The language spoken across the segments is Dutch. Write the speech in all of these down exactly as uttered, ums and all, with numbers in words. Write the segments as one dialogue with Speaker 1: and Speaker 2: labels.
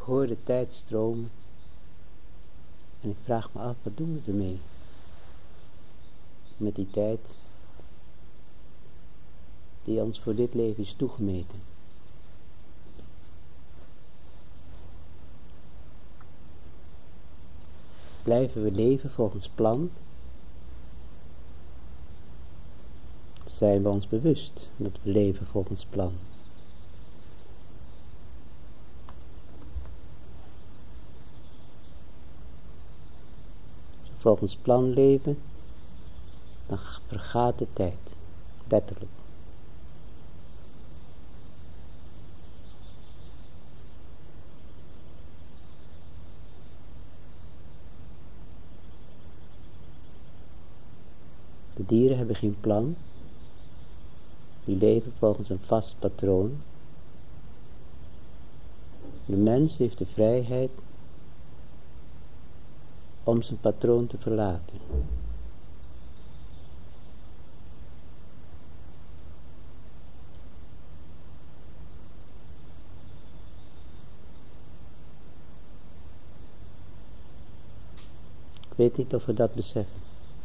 Speaker 1: hoor de tijd stromen. En ik vraag me af, wat doen we ermee? Met die tijd die ons voor dit leven is toegemeten. Blijven we leven volgens plan? Zijn we ons bewust dat we leven volgens plan? Als we volgens plan leven, dan vergaat de tijd, letterlijk. De dieren hebben geen plan, die leven volgens een vast patroon. De mens heeft de vrijheid om zijn patroon te verlaten. Ik weet niet of we dat beseffen.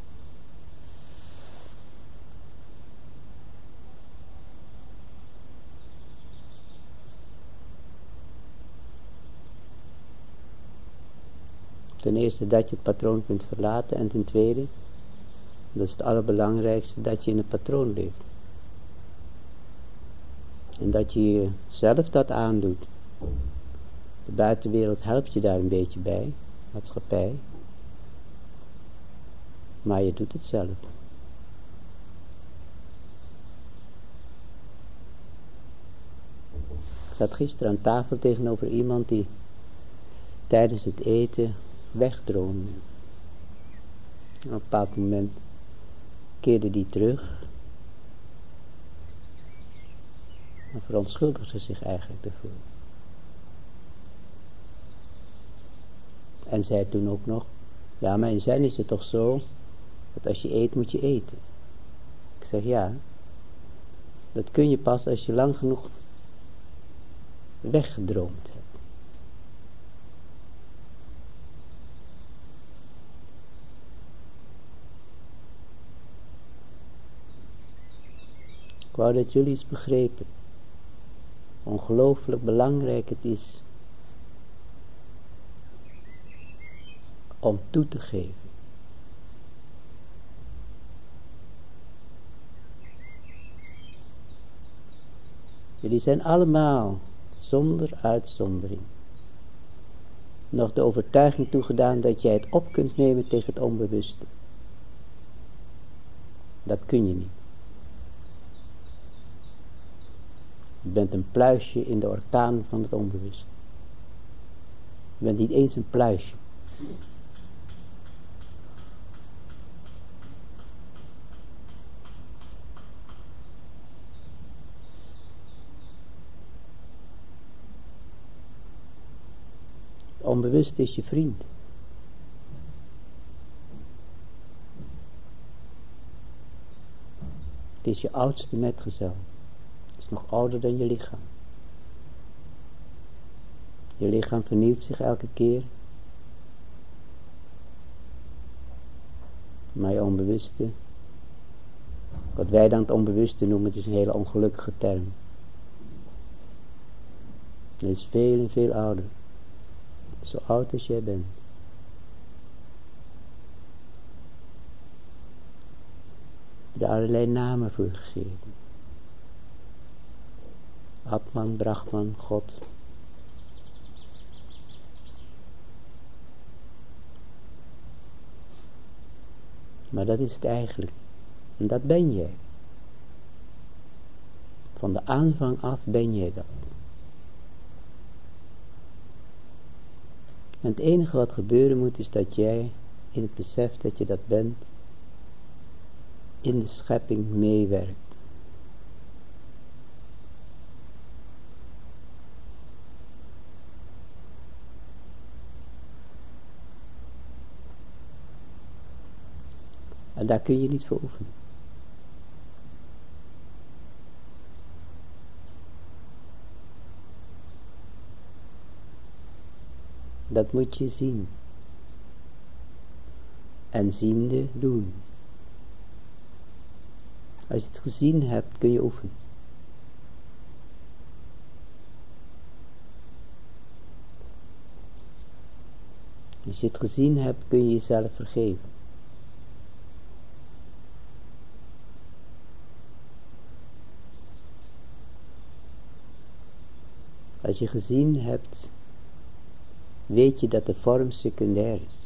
Speaker 1: Ten eerste dat je het patroon kunt verlaten en ten tweede, dat is het allerbelangrijkste, dat je in het patroon leeft. En dat je jezelf dat aandoet. De buitenwereld helpt je daar een beetje bij, maatschappij. Maar je doet het zelf. Ik zat gisteren aan tafel tegenover iemand die tijdens het eten wegdroomde. Op een bepaald moment keerde die terug en verontschuldigde zich eigenlijk ervoor. En zei toen ook nog, ja, maar in zijn is het toch zo, dat als je eet moet je eten. Ik zeg ja, dat kun je pas als je lang genoeg weggedroomd hebt. Ik wou dat jullie iets begrepen. Ongelooflijk belangrijk het is om toe te geven. Jullie zijn allemaal, zonder uitzondering, nog de overtuiging toegedaan dat jij het op kunt nemen tegen het onbewuste. Dat kun je niet. Je bent een pluisje in de orkaan van het onbewuste. Je bent niet eens een pluisje. Het onbewuste is je vriend. Het is je oudste metgezel. Het is nog ouder dan je lichaam. Je lichaam vernieuwt zich elke keer. Maar je onbewuste, wat wij dan het onbewuste noemen, het is een hele ongelukkige term. Het is veel en veel ouder. Zo oud als jij bent. Er allerlei namen voor gegeven. Atman, Brahman, God. Maar dat is het eigenlijk. En dat ben jij. Van de aanvang af ben jij dat. En het enige wat gebeuren moet is dat jij in het besef dat je dat bent, in de schepping meewerkt. En daar kun je niet voor oefenen. Dat moet je zien. En ziende doen. Als je het gezien hebt, kun je oefenen. Als je het gezien hebt, kun je jezelf vergeven. Als je gezien hebt, weet je dat de vorm secundair is.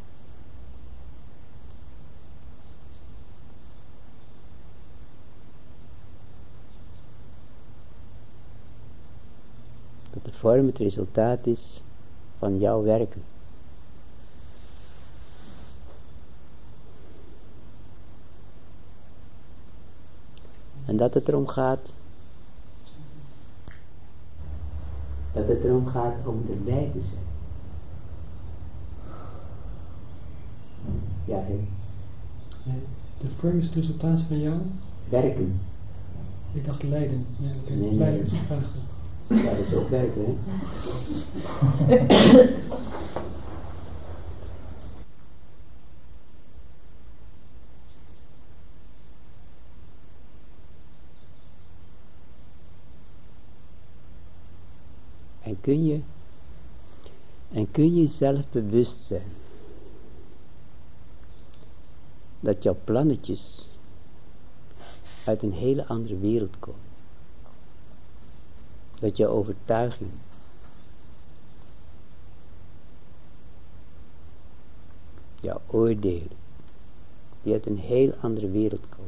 Speaker 1: Dat de vorm het resultaat is van jouw werken. En dat het erom gaat, dat het erom gaat om erbij te zijn. Ja, hè?
Speaker 2: De vorm is het resultaat van jou?
Speaker 1: Werken.
Speaker 2: Ik dacht lijden. Ja, okay.
Speaker 1: Nee, nee.
Speaker 2: Lijden is een vraag.
Speaker 1: Ja, dat is ook werken, hè? En kun je, en kun je zelf bewust zijn dat jouw plannetjes uit een hele andere wereld komen. Dat jouw overtuiging jouw oordelen die uit een heel andere wereld komen.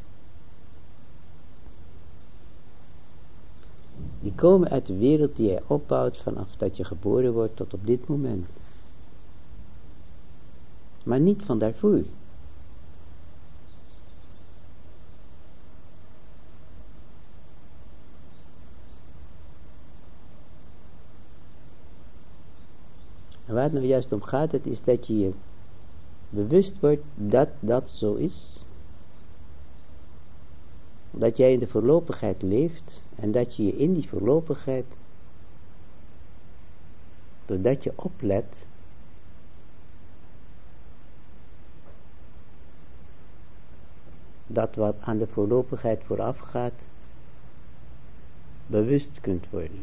Speaker 1: Die komen uit de wereld die jij opbouwt vanaf dat je geboren wordt tot op dit moment. Maar niet van daarvoor. En waar het nou juist om gaat, het is dat je je bewust wordt dat dat zo is. Dat jij in de voorlopigheid leeft en dat je je in die voorlopigheid, doordat je oplet, dat wat aan de voorlopigheid vooraf gaat, bewust kunt worden.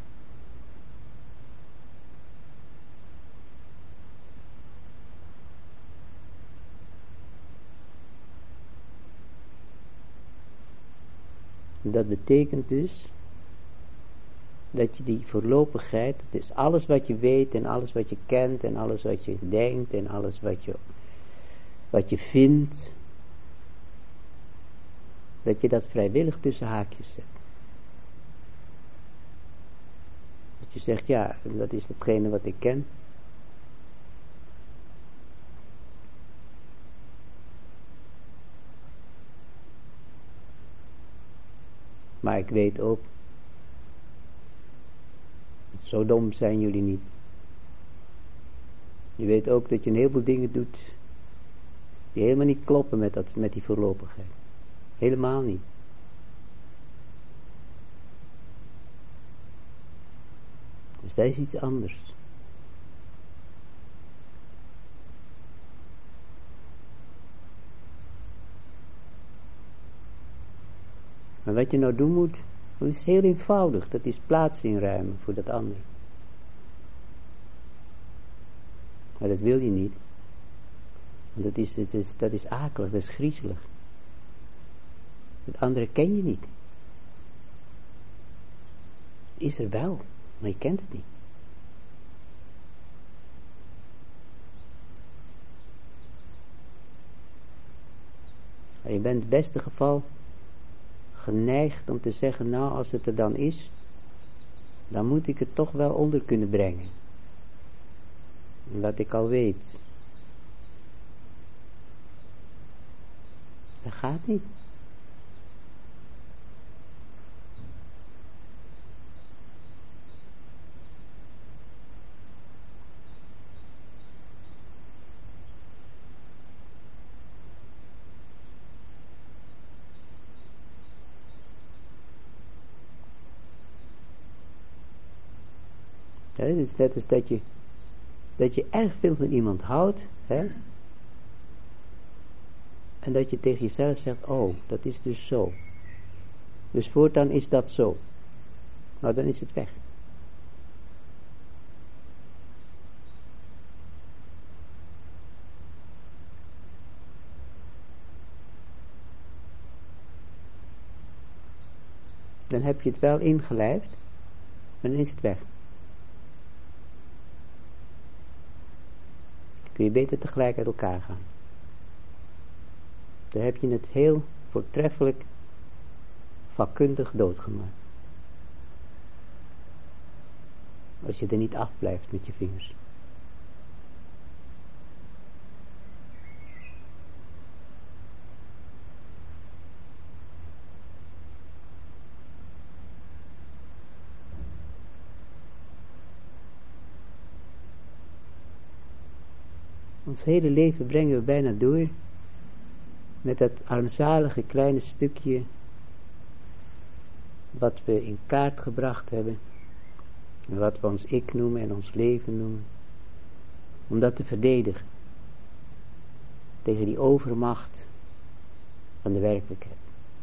Speaker 1: Dat betekent dus dat je die voorlopigheid, het is alles wat je weet en alles wat je kent en alles wat je denkt en alles wat je, wat je vindt, dat je dat vrijwillig tussen haakjes zet. Dat je zegt, ja, dat is hetgene wat ik ken. Maar ik weet ook, zo dom zijn jullie niet. Je weet ook dat je een heleboel dingen doet die helemaal niet kloppen met, dat, met die voorlopigheid. Helemaal niet. Dus dat is iets anders. Maar wat je nou doen moet, dat is heel eenvoudig. Dat is plaats inruimen voor dat andere. Maar dat wil je niet. Want dat is, dat is, dat is akelig, dat is griezelig. Het andere ken je niet. Het is er wel, maar je kent het niet. Maar je bent in het beste geval geneigd om te zeggen, nou als het er dan is, dan moet ik het toch wel onder kunnen brengen. Wat ik al weet. Dat gaat niet. Ja, het is net als dat je dat je erg veel van iemand houdt, hè? En dat je tegen jezelf zegt, oh, dat is dus zo. Dus voortaan is dat zo. Nou, dan is het weg. Dan heb je het wel ingelijfd, maar dan is het weg. Kun je beter tegelijk uit elkaar gaan. Dan heb je het heel voortreffelijk vakkundig doodgemaakt. Als je er niet afblijft met je vingers. Ons hele leven brengen we bijna door met dat armzalige kleine stukje wat we in kaart gebracht hebben. En wat we ons ik noemen en ons leven noemen. Om dat te verdedigen. Tegen die overmacht van de werkelijkheid.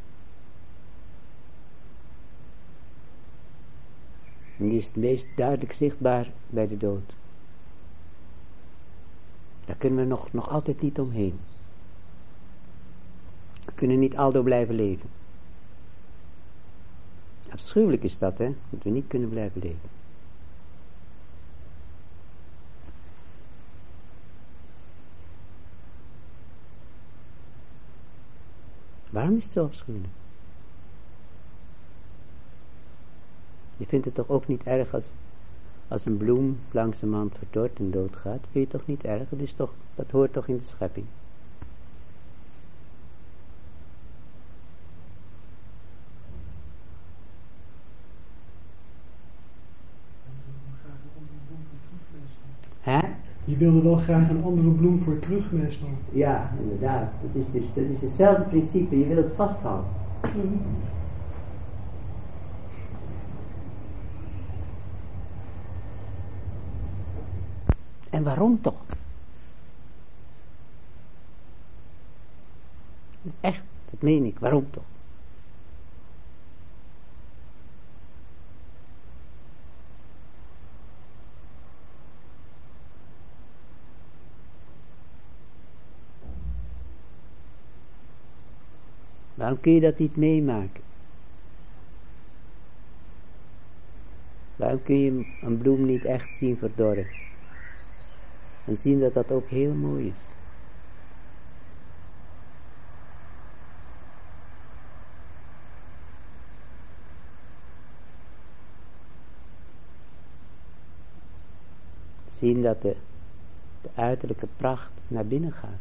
Speaker 1: En die is het meest duidelijk zichtbaar bij de dood. Daar kunnen we nog, nog altijd niet omheen. We kunnen niet aldoor blijven leven. Afschuwelijk is dat, hè, dat we niet kunnen blijven leven. Waarom is het zo afschuwelijk? Je vindt het toch ook niet erg als, als een bloem langzamerhand verdort en doodgaat? Vind je het toch niet erg? Dat, is toch, dat hoort toch in de schepping? Hè?
Speaker 2: Je wilde wel graag een andere bloem voor terug meestal.
Speaker 1: Ja, inderdaad. Dat is, dus, dat is hetzelfde principe. Je wil het vasthouden. Mm-hmm. En waarom toch? Dat is echt, dat meen ik. Waarom toch? Waarom kun je dat niet meemaken? Waarom kun je een bloem niet echt zien verdorren? En zien dat dat ook heel mooi is. Zien dat de, de uiterlijke pracht naar binnen gaat.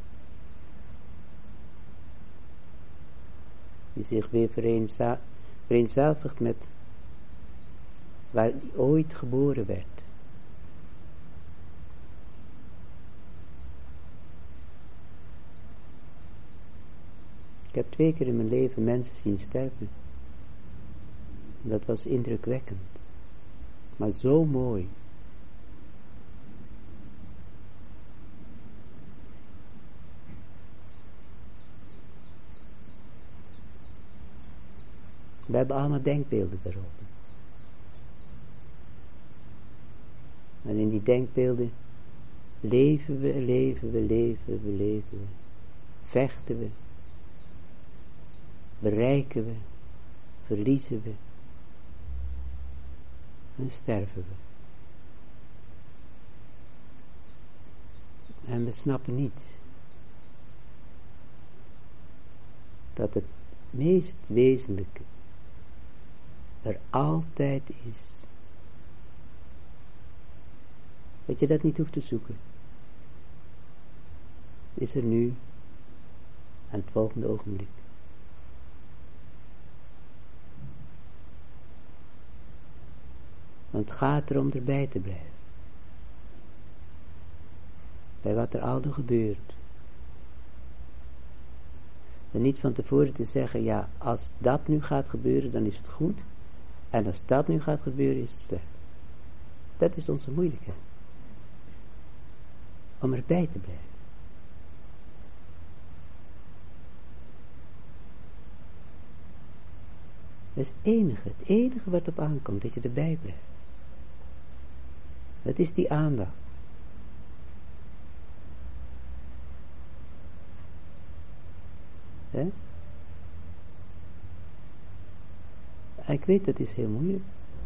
Speaker 1: Die zich weer vereenza- vereenzelvigt met waar die ooit geboren werd. Ik heb twee keer in mijn leven mensen zien sterven. Dat was indrukwekkend. Maar zo mooi. We hebben allemaal denkbeelden daarover. En in die denkbeelden leven we, leven we, leven we, leven we. Vechten we. Bereiken we. Verliezen we. En sterven we. En we snappen niet dat het meest wezenlijke er altijd is. Dat je dat niet hoeft te zoeken. Is er nu aan het volgende ogenblik. Want het gaat erom erbij te blijven. Bij wat er aldo gebeurt. En niet van tevoren te zeggen, ja, als dat nu gaat gebeuren, dan is het goed. En als dat nu gaat gebeuren, is het slecht. Dat is onze moeilijkheid. om erbij te blijven. Dat is het enige, het enige wat op aankomt, dat je erbij blijft. Dat is die aandacht. He? Ik weet, dat is heel moeilijk.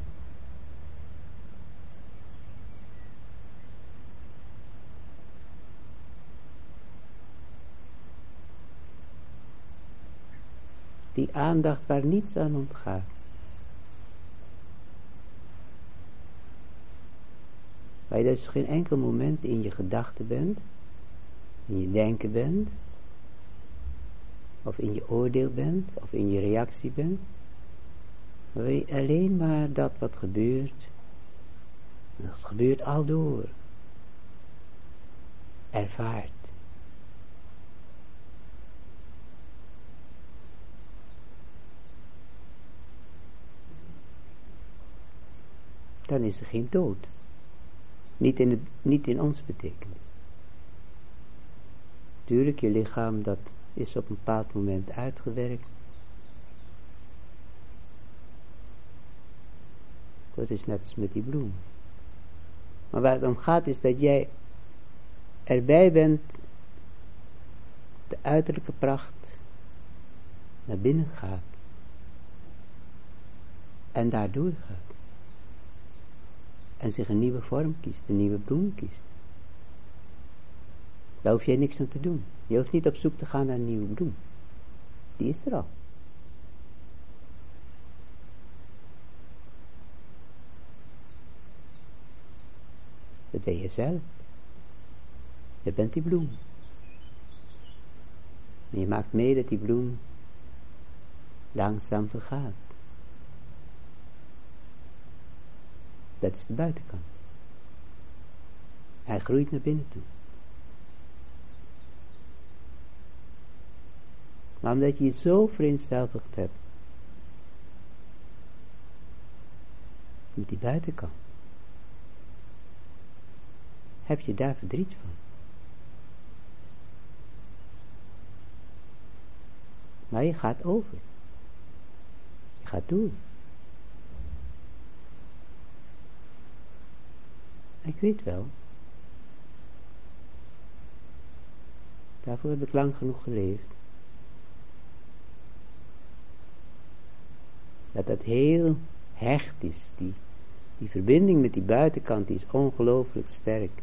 Speaker 1: Die aandacht waar niets aan ontgaat. Waar je dus geen enkel moment in je gedachten bent, in je denken bent, of in je oordeel bent, of in je reactie bent. Maar waar je alleen maar dat wat gebeurt, en dat gebeurt aldoor, ervaart. Dan is er geen dood. Niet in, het, niet in ons betekenis. Tuurlijk, je lichaam, dat is op een bepaald moment uitgewerkt. Dat is net als met die bloem. Maar waar het om gaat is dat jij erbij bent, de uiterlijke pracht naar binnen gaat. En daardoor gaat. En zich een nieuwe vorm kiest, een nieuwe bloem kiest. Daar hoef jij niks aan te doen. Je hoeft niet op zoek te gaan naar een nieuwe bloem. Die is er al. Dat ben je zelf. Je bent die bloem. En je maakt mee dat die bloem langzaam vergaat. Dat is de buitenkant. Hij groeit naar binnen toe. Maar omdat je je zo vereenzelvigd hebt met die buitenkant, heb je daar verdriet van. Maar je gaat over. Je gaat door. Ik weet wel. Daarvoor heb ik lang genoeg geleefd. Dat dat heel hecht is. Die, die verbinding met die buitenkant die is ongelooflijk sterk.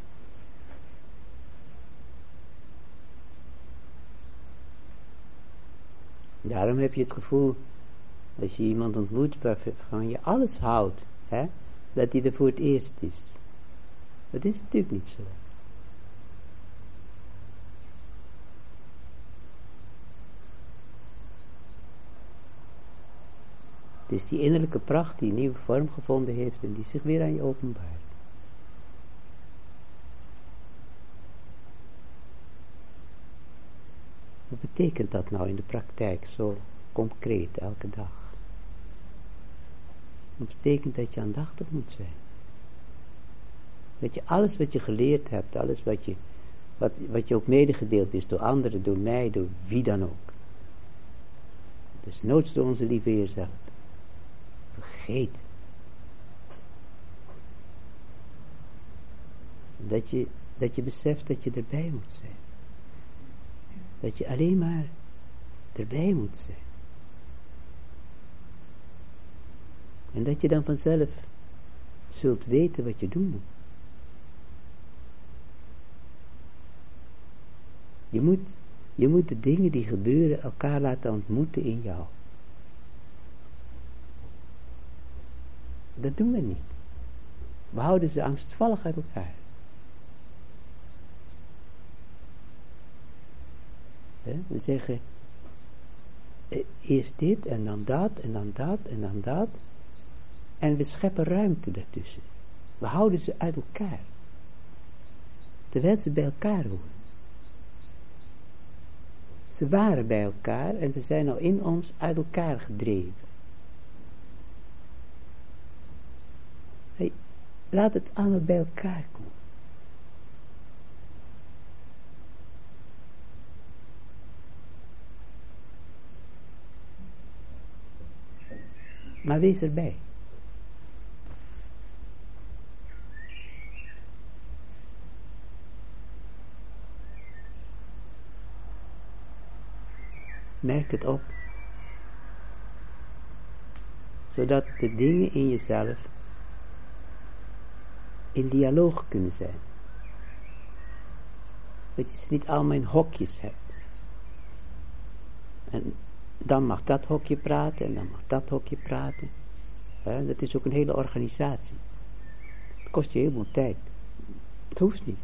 Speaker 1: Daarom heb je het gevoel, als je iemand ontmoet waarvan je alles houdt, hè, dat die er voor het eerst is. Dat is natuurlijk niet zo. Het is die innerlijke pracht die een nieuwe vorm gevonden heeft en die zich weer aan je openbaart. Wat betekent dat nou in de praktijk zo concreet elke dag? Dat betekent dat je aandachtig moet zijn. Dat je alles wat je geleerd hebt, alles wat je, wat, wat je ook medegedeeld is door anderen, door mij, door wie dan ook. Dus noods door onze lieve Heer zelf. Vergeet. Dat je, dat je beseft dat je erbij moet zijn. Dat je alleen maar erbij moet zijn. En dat je dan vanzelf zult weten wat je doen moet. Je moet, je moet de dingen die gebeuren elkaar laten ontmoeten in jou. Dat doen we niet. We houden ze angstvallig uit elkaar. He? We zeggen, eh, eerst dit en dan dat en dan dat en dan dat. En we scheppen ruimte daartussen. We houden ze uit elkaar. Terwijl ze bij elkaar horen. Ze waren bij elkaar en ze zijn nou in ons uit elkaar gedreven. Hey, laat het allemaal bij elkaar komen. Maar wees erbij. Merk het op. Zodat de dingen in jezelf in dialoog kunnen zijn. Dat je ze niet allemaal in hokjes hebt. En dan mag dat hokje praten en dan mag dat hokje praten. He, dat is ook een hele organisatie. Het kost je heel veel tijd. Het hoeft niet.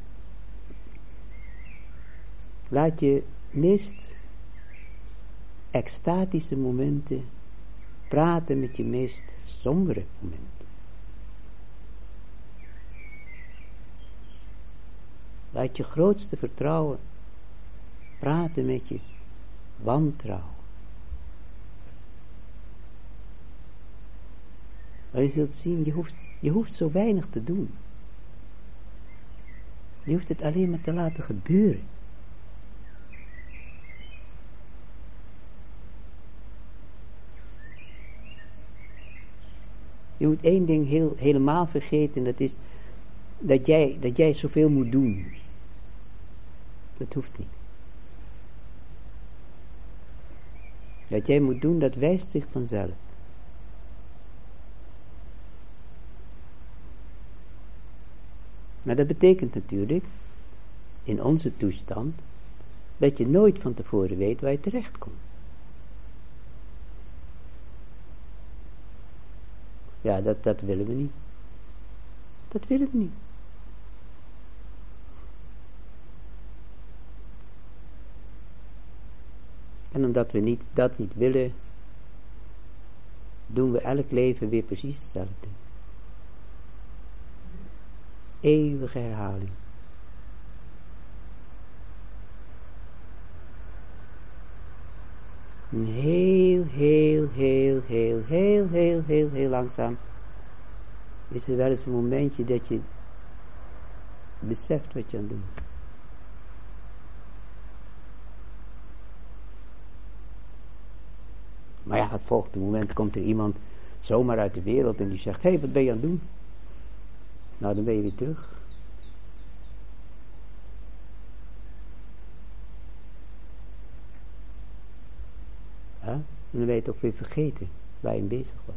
Speaker 1: Laat je meest extatische momenten praten met je meest sombere momenten. Laat je grootste vertrouwen praten met je wantrouwen. Maar je zult zien, je hoeft, je hoeft zo weinig te doen. Je hoeft het alleen maar te laten gebeuren. Je moet één ding heel, helemaal vergeten, dat is dat jij, dat jij zoveel moet doen. Dat hoeft niet. Wat jij moet doen, dat wijst zich vanzelf. Maar dat betekent natuurlijk, in onze toestand, dat je nooit van tevoren weet waar je terecht komt. Ja, dat, dat willen we niet. Dat willen we niet. En omdat we niet, dat niet willen, doen we elk leven weer precies hetzelfde. Eeuwige herhaling. En heel, heel, heel, heel, heel, heel, heel, heel langzaam is er wel eens een momentje dat je beseft wat je aan het doen bent. Maar ja, het volgende moment komt er iemand zomaar uit de wereld en die zegt, hé, hey, wat ben je aan het doen? Nou, dan ben je weer terug. Ja? En dan ben je toch weer vergeten waar je mee bezig was.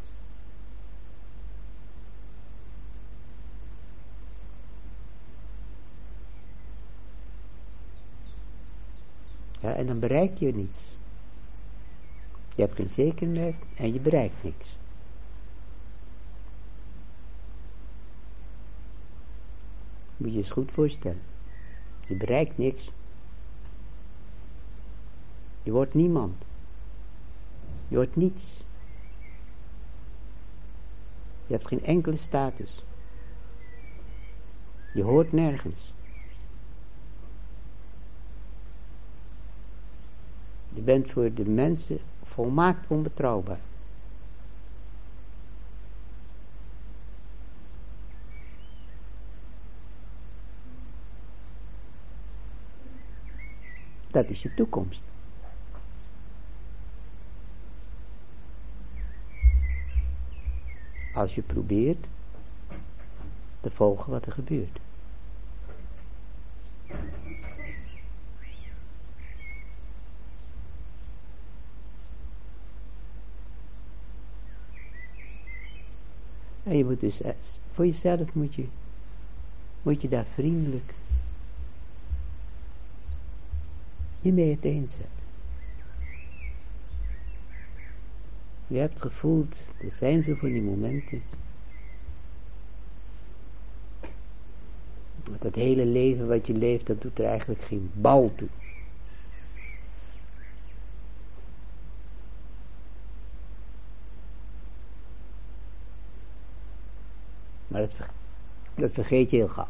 Speaker 1: Ja, en dan bereik je niets. Je hebt geen zekerheid en je bereikt niks. Moet je eens goed voorstellen. Je bereikt niks. Je wordt niemand. Je wordt niets. Je hebt geen enkele status. Je hoort nergens. Je bent voor de mensen volmaakt onbetrouwbaar. Dat is je toekomst. Als je probeert te volgen wat er gebeurt. En je moet dus, voor jezelf moet je, moet je daar vriendelijk je mee uiteenzetten. Je hebt gevoeld, er zijn zo van die momenten, dat het hele leven wat je leeft, dat doet er eigenlijk geen bal toe. Maar dat, ver, dat vergeet je heel gauw.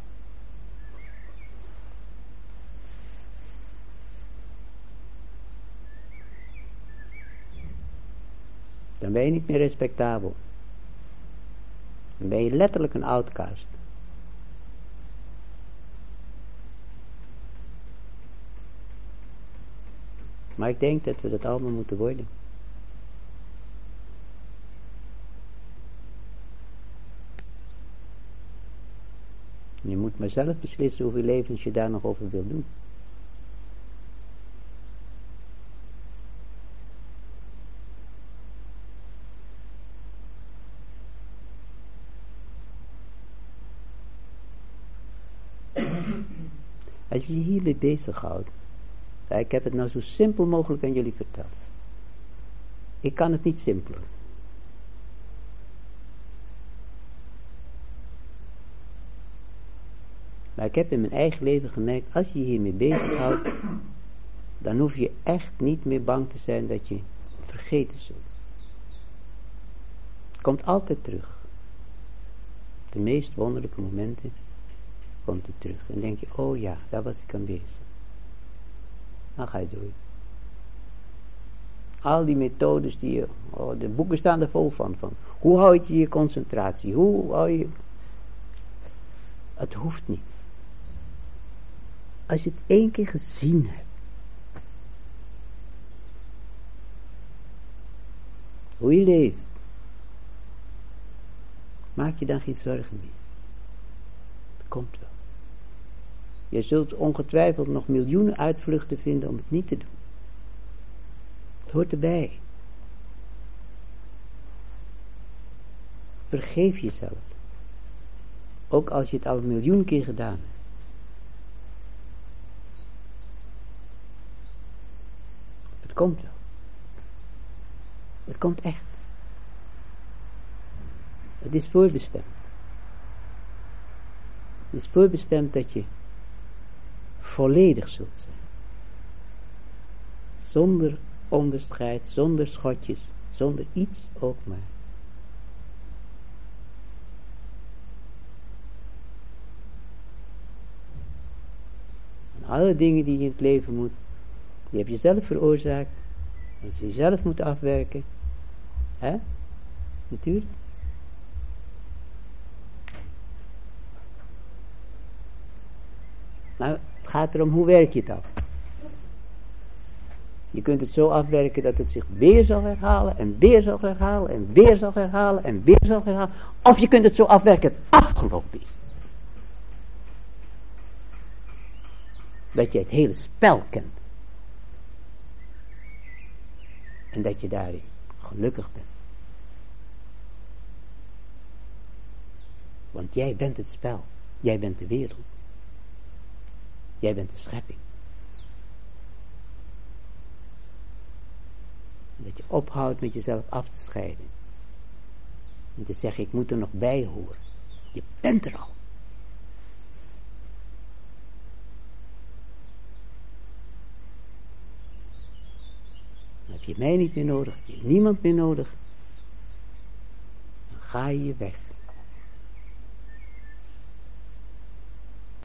Speaker 1: Dan ben je niet meer respectabel. Dan ben je letterlijk een outcast. Maar ik denk dat we dat allemaal moeten worden. Je moet maar zelf beslissen hoeveel levens je daar nog over wil doen. Als je je hiermee bezighoudt, ik heb het nou zo simpel mogelijk aan jullie verteld. Ik kan het niet simpeler. Maar ik heb in mijn eigen leven gemerkt, als je je hiermee bezighoudt, dan hoef je echt niet meer bang te zijn dat je vergeten zult. Het komt altijd terug. De meest wonderlijke momenten komt het terug. En denk je, oh ja, daar was ik aan bezig. Dan ga je door. Al die methodes die je, oh, de boeken staan er vol van, van. Hoe houd je je concentratie? Hoe hou je... Het hoeft niet. Als je het één keer gezien hebt. Hoe je leeft. Maak je dan geen zorgen meer. Het komt wel. Je zult ongetwijfeld nog miljoenen uitvluchten vinden om het niet te doen. Het hoort erbij. Vergeef jezelf. Ook als je het al een miljoen keer gedaan hebt. Het komt wel. Het komt echt. Het is voorbestemd. Het is voorbestemd dat je volledig zult zijn. Zonder onderscheid, zonder schotjes, zonder iets ook maar. En alle dingen die je in het leven moet, die heb je zelf veroorzaakt. En ze zelf moet afwerken. Hè? Natuurlijk. Maar het gaat erom, hoe werk je het af? Je kunt het zo afwerken dat het zich weer zal herhalen, en weer zal herhalen, en weer zal herhalen, en weer zal herhalen. Of je kunt het zo afwerken dat het afgelopen is. Dat je het hele spel kent. En dat je daarin gelukkig bent. Want jij bent het spel. Jij bent de wereld. Jij bent de schepping. En dat je ophoudt met jezelf af te scheiden. En te zeggen, ik moet er nog bij horen. Je bent er al. Dan heb je mij niet meer nodig. Heb je niemand meer nodig. Dan ga je weg.